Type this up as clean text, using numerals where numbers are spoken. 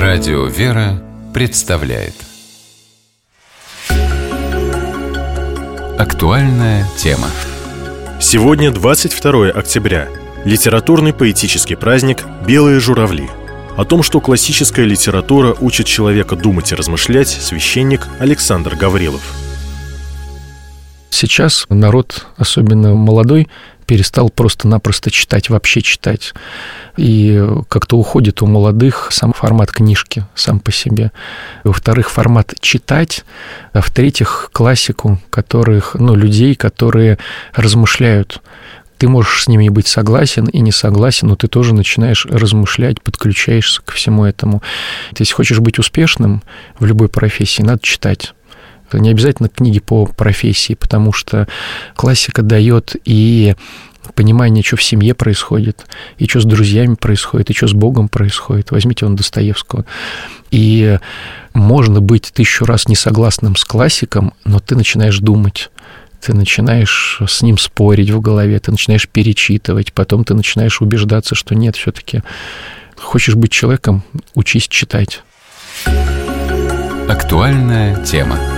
Радио «Вера» представляет актуальная тема. Сегодня 22 октября. Литературный поэтический праздник «Белые журавли». О том, что классическая литература учит человека думать и размышлять, священник Александр Гаврилов. Сейчас народ, особенно молодой, перестал просто-напросто читать, вообще читать. И как-то уходит у молодых сам формат книжки сам по себе. Во-вторых, формат читать. А в-третьих, классику, людей, которые размышляют. Ты можешь с ними быть согласен и не согласен, но ты тоже начинаешь размышлять, подключаешься ко всему этому. Если хочешь быть успешным в любой профессии, надо читать. Это не обязательно книги по профессии, потому что классика дает и понимание, что в семье происходит, и что с друзьями происходит, и что с Богом происходит. Возьмите Достоевского. И можно быть 1000 раз не согласным с классиком, но ты начинаешь думать. Ты начинаешь с ним спорить в голове, ты начинаешь перечитывать, потом ты начинаешь убеждаться, что нет, все-таки хочешь быть человеком, учись читать. Актуальная тема.